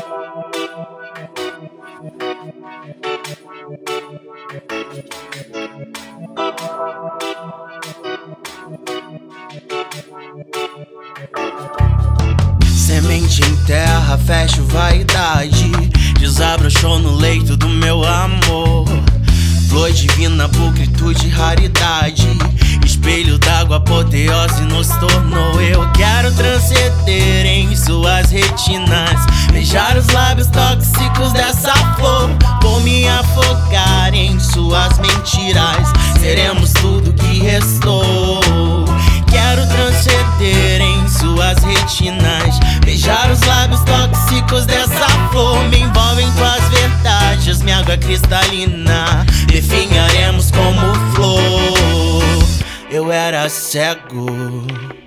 Semente em terra, fecho vaidade, desabrochou no leito do meu amor. Flor divina, pulcritude, raridade, espelho d'água, apoteose nos tornou. Eu quero transcender em suas retinas, beijar os lábios tóxicos dessa flor. Vou me afogar em suas mentiras, seremos tudo que restou. Quero transcender em suas retinas, beijar os lábios tóxicos dessa flor. Me envolvem tuas verdades, minha água cristalina, definharemos como flor. Eu era cego,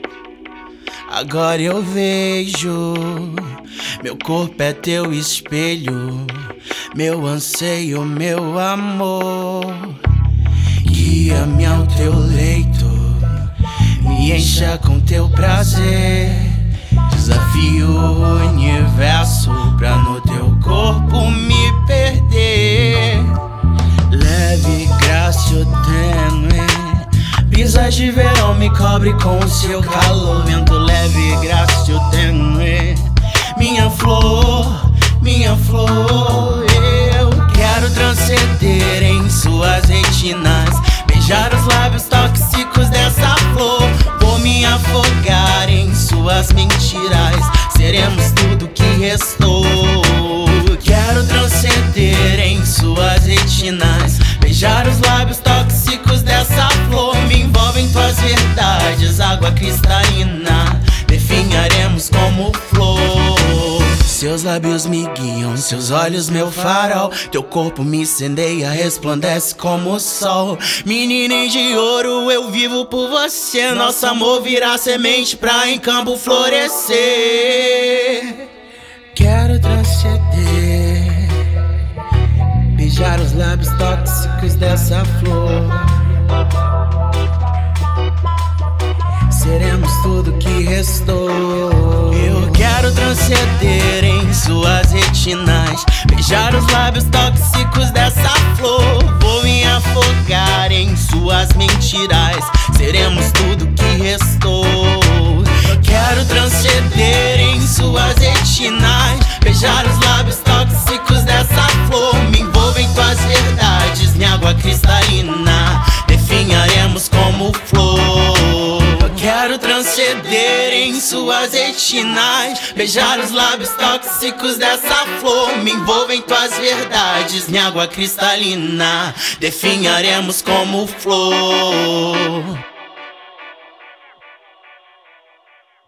agora eu vejo. Meu corpo é teu espelho, meu anseio, meu amor. Guia-me ao teu leito, me encha com teu prazer. Desafio o universo pra no teu corpo me perder. Leve, grácil, tênue, brisas de verão me cobre com seu calor. Vento leve, grácil, tênue, minha flor, minha flor. Eu quero transcender em suas retinas, beijar os lábios tóxicos dessa flor. Vou me afogar em suas mentiras, seremos tudo que restou. Quero transcender em suas retinas, beijar os lábios tóxicos dessa flor. Me envolvem tuas verdades, água cristalina, definharemos como flor. Seus lábios me guiam, seus olhos meu farol. Teu corpo me incendeia, resplandece como o sol. Menina de ouro, eu vivo por você. Nosso amor virá semente pra em campo florescer. Quero transcender, beijar os lábios tóxicos dessa flor. Seremos tudo que restou. Eu quero transcender em suas retinas, beijar os lábios tóxicos dessa flor. Vou me afogar em suas mentiras, seremos tudo que restou. Eu quero transcender em suas retinas, beijar os lábios tóxicos dessa flor. Me envolvem tuas verdades, minha água cristalina, definharemos como flor. Quero transcender em suas retinas, beijar os lábios tóxicos dessa flor. Me envolvem tuas verdades, minha água cristalina, definharemos como flor.